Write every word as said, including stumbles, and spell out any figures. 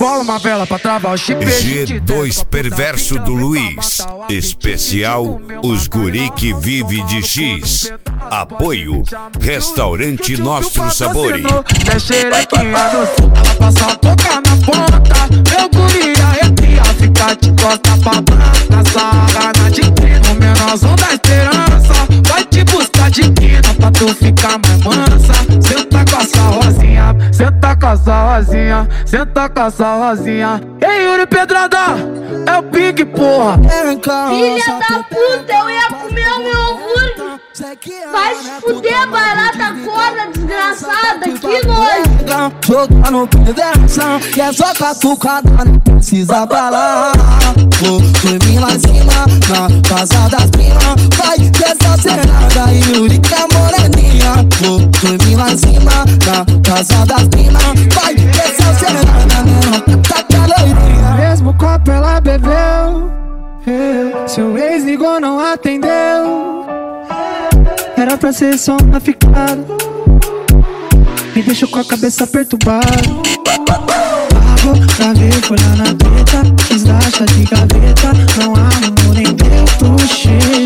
Cola uma vela pra travar o chip. G dois Perverso do Luiz. Especial Os Guri que Vive de X. Apoio Restaurante Nossos Sabores. É xerequinha doce, ela passa a boca na ponta. Meu guri arrepia, fica de costa pra banca. Sarrada de quina, o menorzão da esperança. Vai te buscar de quina pra tu ficar mais mansa. Senta com essa rosinha, senta com essa rosinha, senta com essa rosinha. Ei, Yuri Pedrada, é o Big, porra. Filha da puta, eu ia comer o meu hambúrguer. Vai se fuder, barata corda desgraçada, que nojo. Jogar no perversão, que é só catucada, não precisa falar. Vou dormir lá em cima, na casa das primas. Vai dessa cenada, Yuri que é moreninha. Vou dormir lá em cima, na casa das primas. Vai dessa cenada, não tá que a loirinha. Mesmo copo ela bebeu, seu ex ligou, não atendeu. Era pra ser só uma ficada, me deixou com a cabeça perturbada. Pagou pra ver, foi lá na treta, quis dar chá de gaveta. Não arrumou nem deu pro cheiro.